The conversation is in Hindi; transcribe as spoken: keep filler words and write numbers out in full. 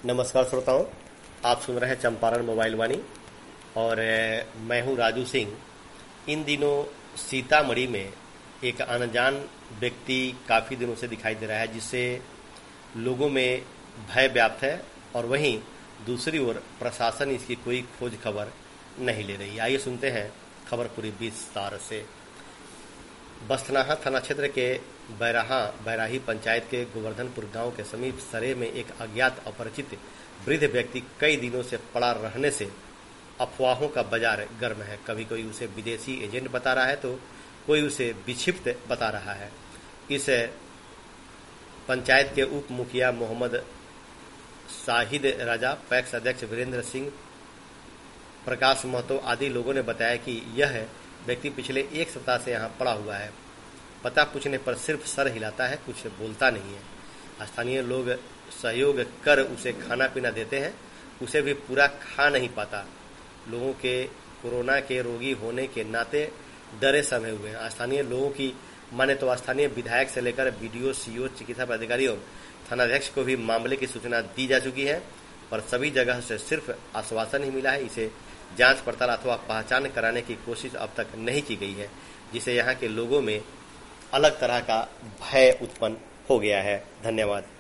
नमस्कार श्रोताओं, आप सुन रहे हैं चंपारण मोबाइल वाणी और मैं हूं राजू सिंह। इन दिनों सीतामढ़ी में एक अनजान व्यक्ति काफ़ी दिनों से दिखाई दे रहा है, जिससे लोगों में भय व्याप्त है और वहीं दूसरी ओर प्रशासन इसकी कोई खोज खबर नहीं ले रही। आइए सुनते हैं खबर पूरी विस्तार से। बस्तनाहा थाना क्षेत्र के बैराहा बैराही पंचायत के गोवर्धनपुर गांव के समीप सरे में एक अज्ञात अपरिचित वृद्ध व्यक्ति कई दिनों से पड़ा रहने से अफवाहों का बाजार गर्म है। कभी कोई उसे विदेशी एजेंट बता रहा है तो कोई उसे विक्षिप्त बता रहा है। इस पंचायत के उप मुखिया मोहम्मद शाहिद राजा, पैक्स अध्यक्ष वीरेंद्र सिंह, प्रकाश महतो आदि लोगों ने बताया कि यह व्यक्ति पिछले एक सप्ताह से यहाँ पड़ा हुआ है। पता पूछने पर सिर्फ सर हिलाता है, कुछ बोलता नहीं है। स्थानीय लोग सहयोग कर उसे खाना पीना देते हैं, उसे भी पूरा खा नहीं पाता। लोगों के कोरोना के रोगी होने के नाते डरे समय हुए हैं। स्थानीय लोगों की माने तो स्थानीय विधायक से लेकर बीडीओ, सीओ, चिकित्सा पदाधिकारियों, थानाध्यक्ष को भी मामले की सूचना दी जा चुकी है, पर सभी जगह से सिर्फ आश्वासन ही मिला है। इसे जांच पड़ताल अथवा पहचान कराने की कोशिश अब तक नहीं की गई है, जिससे यहाँ के लोगों में अलग तरह का भय उत्पन्न हो गया है। धन्यवाद।